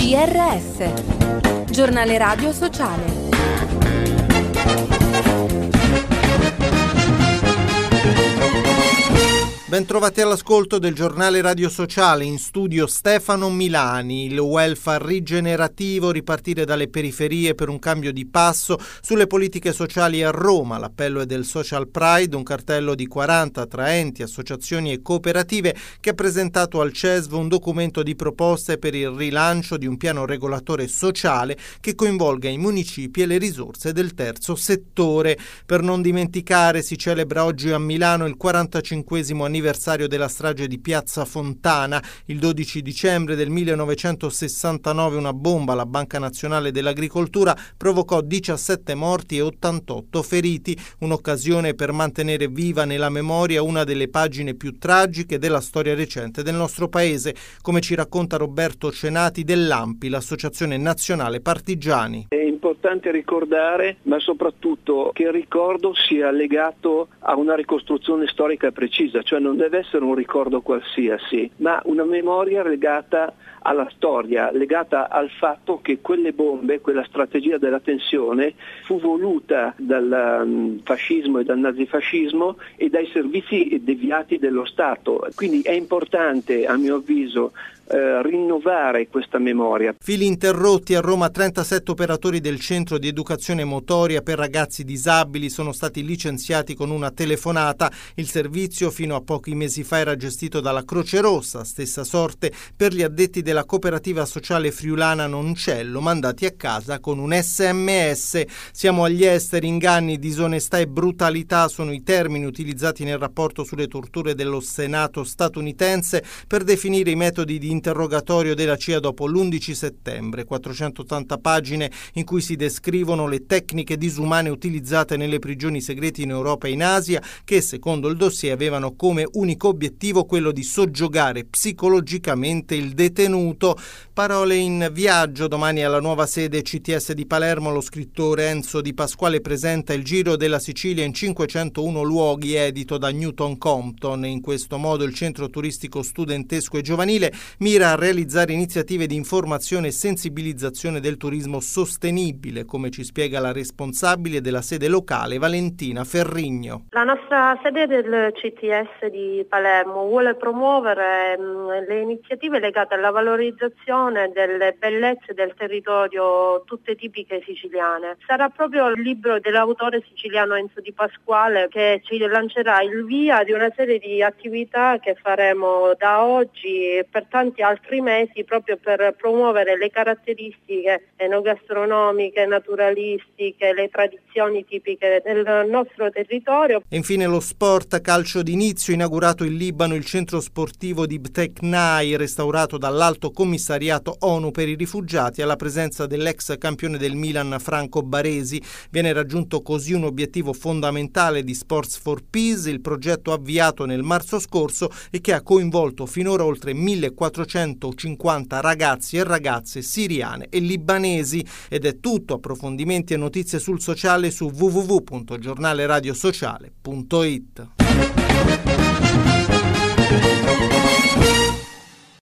GRS, Giornale Radio Sociale. Bentrovati all'ascolto del Giornale Radio Sociale, in studio Stefano Milani. Il welfare rigenerativo, ripartire dalle periferie per un cambio di passo sulle politiche sociali a Roma. L'appello è del Social Pride, un cartello di 40 tra enti, associazioni e cooperative che ha presentato al CESV un documento di proposte per il rilancio di un piano regolatore sociale che coinvolga i municipi e le risorse del terzo settore. Per non dimenticare, si celebra oggi a Milano il 45esimo anniversario della strage di Piazza Fontana. Il 12 dicembre del 1969 una bomba alla Banca Nazionale dell'Agricoltura provocò 17 morti e 88 feriti, un'occasione per mantenere viva nella memoria una delle pagine più tragiche della storia recente del nostro paese, come ci racconta Roberto Cenati dell'ANPI, l'Associazione Nazionale Partigiani. È importante ricordare, ma soprattutto che il ricordo sia legato a una ricostruzione storica precisa, cioè non deve essere un ricordo qualsiasi, ma una memoria legata alla storia, legata al fatto che quelle bombe, quella strategia della tensione, fu voluta dal fascismo e dal nazifascismo e dai servizi deviati dello Stato. Quindi è importante, a mio avviso, rinnovare questa memoria. Fili interrotti a Roma, 37 operatori del centro di educazione motoria per ragazzi disabili sono stati licenziati con una telefonata. Il servizio fino a pochi mesi fa era gestito dalla Croce Rossa, stessa sorte per gli addetti della cooperativa sociale friulana Noncello, mandati a casa con un SMS. Siamo agli esteri, inganni, disonestà e brutalità sono i termini utilizzati nel rapporto sulle torture dello Senato statunitense per definire i metodi di interrogatorio della CIA dopo l'11 settembre, 480 pagine in cui si descrivono le tecniche disumane utilizzate nelle prigioni segrete in Europa e in Asia che, secondo il dossier, avevano come unico obiettivo quello di soggiogare psicologicamente il detenuto. Parole in viaggio. Domani alla nuova sede CTS di Palermo lo scrittore Enzo Di Pasquale presenta il Giro della Sicilia in 501 luoghi, edito da Newton Compton. In questo modo il centro turistico studentesco e giovanile mira a realizzare iniziative di informazione e sensibilizzazione del turismo sostenibile, come ci spiega la responsabile della sede locale Valentina Ferrigno. La nostra sede del CTS di Palermo vuole promuovere le iniziative legate alla valorizzazione delle bellezze del territorio, tutte tipiche siciliane. Sarà proprio il libro dell'autore siciliano Enzo Di Pasquale che ci lancerà il via di una serie di attività che faremo da oggi e per tanti altri mesi, proprio per promuovere le caratteristiche enogastronomiche, naturalistiche, le tradizioni tipiche del nostro territorio. E infine lo sport, calcio d'inizio, inaugurato in Libano il centro sportivo di Bteknai, restaurato dall'Alto Commissariato ONU per i rifugiati alla presenza dell'ex campione del Milan Franco Baresi. Viene raggiunto così un obiettivo fondamentale di Sports for Peace, il progetto avviato nel marzo scorso e che ha coinvolto finora oltre 1450 ragazzi e ragazze siriane e libanesi. Ed è tutto. Approfondimenti e notizie sul sociale su www.giornaleradiosociale.it.